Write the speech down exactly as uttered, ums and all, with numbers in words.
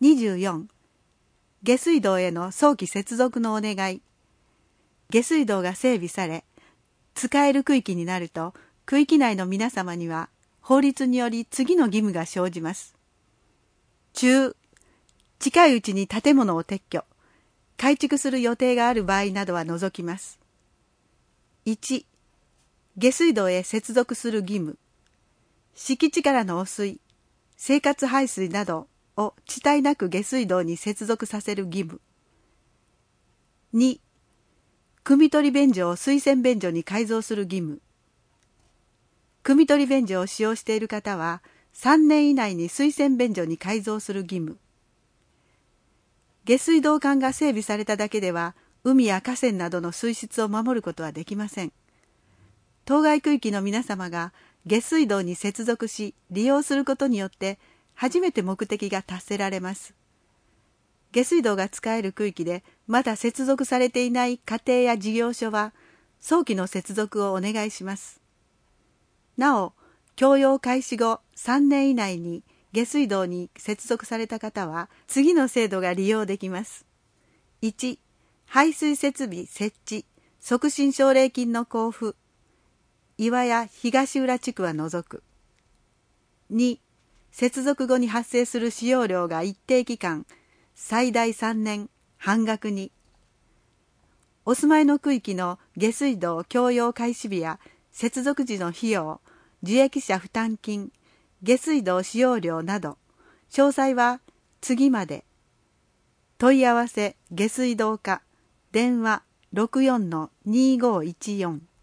にじゅうよん、下水道への早期接続のお願い。下水道が整備され、使える区域になると、区域内の皆様には、法律により次の義務が生じます。中、近いうちに建物を撤去、改築する予定がある場合などは除きます。いち、下水道へ接続する義務。敷地からの汚水、生活排水などを遅滞なく下水道に接続させる義務。に、汲み取り便所を水洗便所に改造する義務。汲み取り便所を使用している方は、さんねん以内に水洗便所に改造する義務。下水道管が整備されただけでは、海や河川などの水質を守ることはできません。当該区域の皆様が下水道に接続し、利用することによって、初めて目的が達せられます。下水道が使える区域でまだ接続されていない家庭や事業所は、早期の接続をお願いします。なお、供用開始後さんねん以内に下水道に接続された方は、次の制度が利用できます。いち、排水設備設置、促進奨励金の交付。岩や東浦地区は除く。に、接続後に発生する使用量が一定期間、最大さんねん、半額に。お住まいの区域の下水道供用開始日や接続時の費用、受益者負担金、下水道使用料など、詳細は次まで。問い合わせ下水道課、電話 ろくよんのにごいちよん。